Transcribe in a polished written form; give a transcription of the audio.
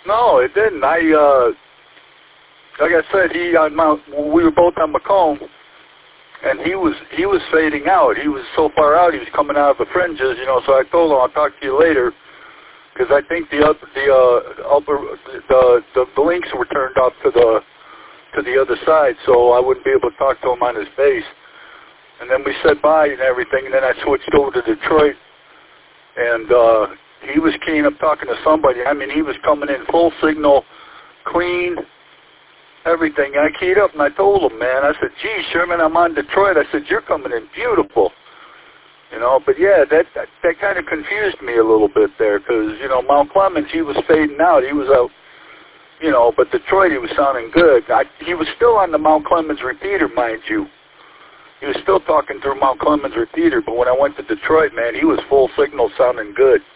No, it didn't. Like I said, we were both on Macomb, and he was fading out. He was so far out, he was coming out of the fringes, you know. So I told him, I'll talk to you later, because I think the links were turned off to the other side, so I wouldn't be able to talk to him on his base. And then we said bye and everything, and then I switched over to Detroit, and he was keen up talking to somebody. I mean, he was coming in full signal, clean, everything. I keyed up and I told him, man, I said, gee, Sherman, I'm on Detroit. I said, you're coming in beautiful. You know, but yeah, that kind of confused me a little bit there, because, you know, Mount Clemens, he was fading out. He was out, you know, but Detroit, he was sounding good. He was still on the Mount Clemens repeater, mind you. He was still talking through Mount Clemens repeater, but when I went to Detroit, man, he was full signal, sounding good.